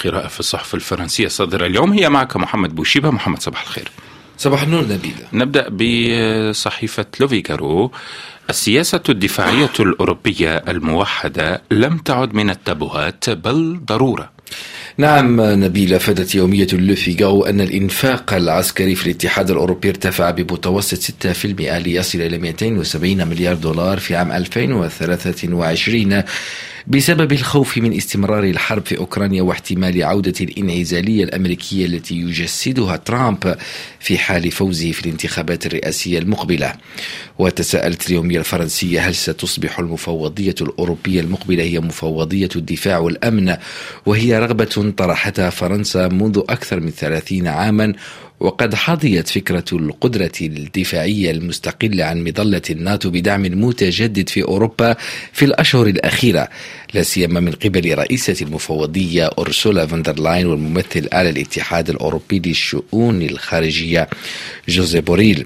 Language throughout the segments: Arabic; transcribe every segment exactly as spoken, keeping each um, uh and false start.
قراءة في الصحف الفرنسية الصادرة اليوم هي معك محمد بوشيبة. محمد صباح الخير. صباح النور نبيل. نبدأ بصحيفة لوفيغارو. السياسة الدفاعية الأوروبية الموحدة لم تعد من التابوهات بل ضرورة. نعم نبيل، أفادت يومية لوفيغارو أن الإنفاق العسكري في الاتحاد الأوروبي ارتفع بمتوسط ستة بالمئة ليصل إلى مئتين وسبعين مليار دولار في عام ألفين وثلاثة وعشرين بسبب الخوف من استمرار الحرب في أوكرانيا واحتمال عودة الانعزالية الأمريكية التي يجسدها ترامب في حال فوزه في الانتخابات الرئاسية المقبلة. وتساءلت اليومية الفرنسية: هل ستصبح المفوضية الأوروبية المقبلة هي مفوضية الدفاع والأمن؟ وهي رغبة طرحتها فرنسا منذ أكثر من ثلاثين عاما، وقد حظيت فكرة القدرة الدفاعية المستقلة عن مظلة الناتو بدعم متجدد في أوروبا في الأشهر الأخيرة، لا سيما من قبل رئيسة المفوضية أورسولا فوندرلاين والممثل على الاتحاد الأوروبي للشؤون الخارجية جوزيف بوريل.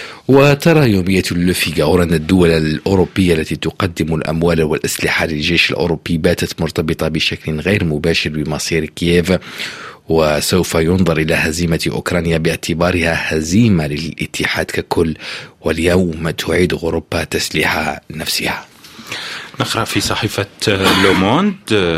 وترى يومية لوفيغارو أن الدول الأوروبية التي تقدم الأموال والأسلحة للجيش الأوروبي باتت مرتبطة بشكل غير مباشر بمصير كييف، وسوف ينظر إلى هزيمة أوكرانيا باعتبارها هزيمة للاتحاد ككل، واليوم تعيد أوروبا تسليح نفسها. نقرأ في صحيفة لوموند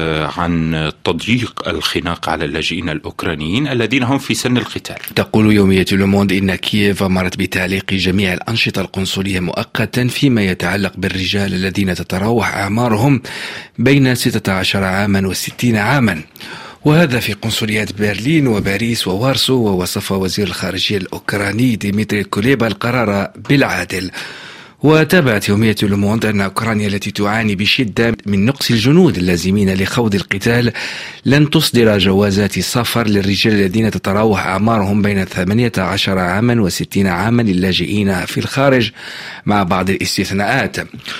عن تضييق الخناق على اللاجئين الأوكرانيين الذين هم في سن القتال. تقول يومية لوموند إن كييف أمرت بتعليق جميع الأنشطة القنصلية مؤقتا فيما يتعلق بالرجال الذين تتراوح أعمارهم بين ستة عشر عاما وستين عاما، وهذا في قنصليات برلين وباريس ووارسو. ووصف وزير الخارجية الأوكراني ديمتري كوليبا القرار بالعادل. وتابعت يومية لوموند أن أوكرانيا التي تعاني بشدة من نقص الجنود اللازمين لخوض القتال لن تصدر جوازات سفر للرجال الذين تتراوح أعمارهم بين ثمانية عشر عاما وستين عاما للاجئين في الخارج مع بعض الاستثناءات.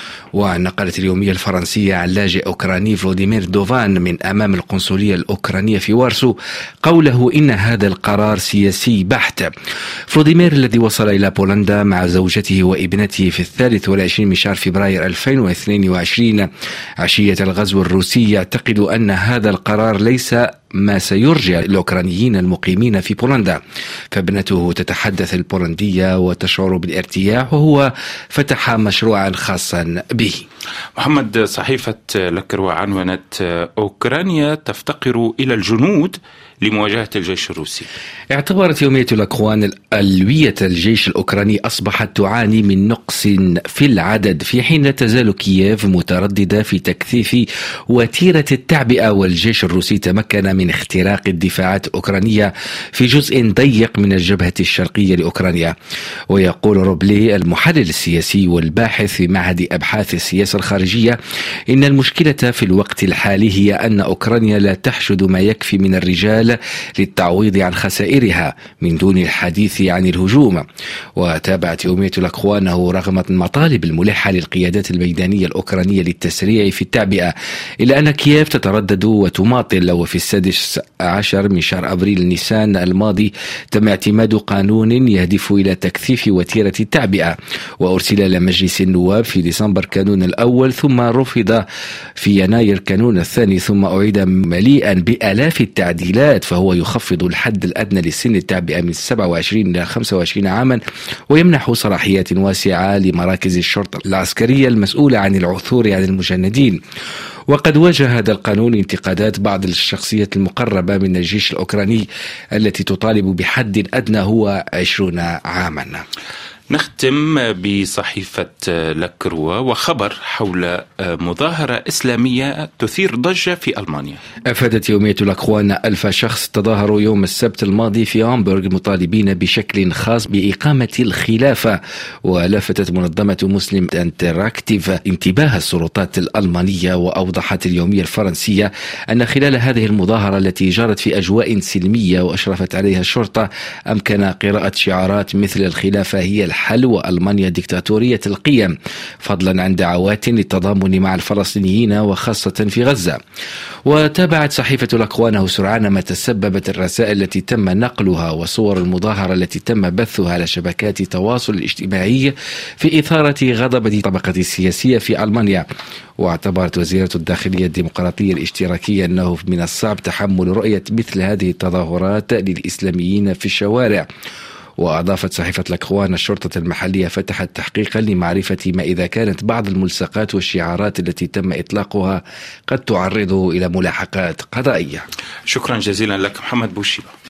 ونقلت اليومية الفرنسية عن لاجئ أوكراني فلوديمير دوفان من أمام القنصلية الأوكرانية في وارسو قوله إن هذا القرار سياسي بحت. فلوديمير الذي وصل إلى بولندا مع زوجته وابنته في الثالث والعشرين من شهر فبراير ألفين واثنين وعشرين عشية الغزو الروسي يعتقد أن هذا القرار ليس ما سيرجع الأوكرانيين المقيمين في بولندا، فابنته تتحدث البولندية وتشعر بالارتياح، وهو فتح مشروعا خاصا به. محمد، صحيفة لكرو عنونت أوكرانيا تفتقر إلى الجنود لمواجهة الجيش الروسي. اعتبرت يومية لاكروان ألوية الجيش الأوكراني أصبحت تعاني من نقص في العدد، في حين لا تزال كييف مترددة في تكثيف وتيرة التعبئة، والجيش الروسي تمكن من اختراق الدفاعات الأوكرانية في جزء ضيق من الجبهة الشرقية لأوكرانيا. ويقول روبلي المحلل السياسي والباحث في معهد أبحاث السياسة الخارجية إن المشكلة في الوقت الحالي هي أن أوكرانيا لا تحشد ما يكفي من الرجال للتعويض عن خسائرها من دون الحديث عن الهجوم. وتابعت يومية لاكرو أنه رغم المطالب الملحة للقيادات الميدانية الأوكرانية للتسريع في التعبئة، إلا أن كييف تتردد وتماطل. وفي السادس عشر من شهر أبريل نيسان الماضي تم اعتماد قانون يهدف إلى تكثيف وتيرة التعبئة، وأرسل إلى مجلس النواب في ديسمبر كانون الأول، ثم رفض في يناير كانون الثاني، ثم أعيد مليئا بآلاف التعديلات، فهو يخفض الحد الأدنى لسن التعبئة من سبعة وعشرين إلى خمسة وعشرين عاما، ويمنح صلاحيات واسعة لمراكز الشرطة العسكرية المسؤولة عن العثور على المجندين. وقد واجه هذا القانون انتقادات بعض الشخصيات المقربة من الجيش الأوكراني التي تطالب بحد أدنى هو عشرين عاما. نختم بصحيفة لكروا وخبر حول مظاهرة إسلامية تثير ضجة في ألمانيا. أفادت يومية لاكرو أن ألف شخص تظاهروا يوم السبت الماضي في هامبورغ مطالبين بشكل خاص بإقامة الخلافة. ولفتت منظمة مسلم انتراكتيف انتباه السلطات الألمانية، وأوضحت اليومية الفرنسية أن خلال هذه المظاهرة التي جرت في أجواء سلمية وأشرفت عليها الشرطة أمكن قراءة شعارات مثل الخلافة هي الحق الحل وألمانيا ديكتاتورية القيم، فضلا عن دعوات للتضامن مع الفلسطينيين وخاصة في غزة. وتابعت صحيفة الأقوان سرعان ما تسببت الرسائل التي تم نقلها وصور المظاهرة التي تم بثها على شبكات التواصل الاجتماعي في إثارة غضب الطبقة السياسية في ألمانيا. واعتبرت وزيرة الداخلية الديمقراطية الاشتراكية أنه من الصعب تحمل رؤية مثل هذه التظاهرات للإسلاميين في الشوارع. وأضافت صحيفة الأقوان الشرطة المحلية فتحت تحقيقا لمعرفة ما إذا كانت بعض الملصقات والشعارات التي تم إطلاقها قد تعرضه إلى ملاحقات قضائية. شكرا جزيلا لك محمد بوشيبة.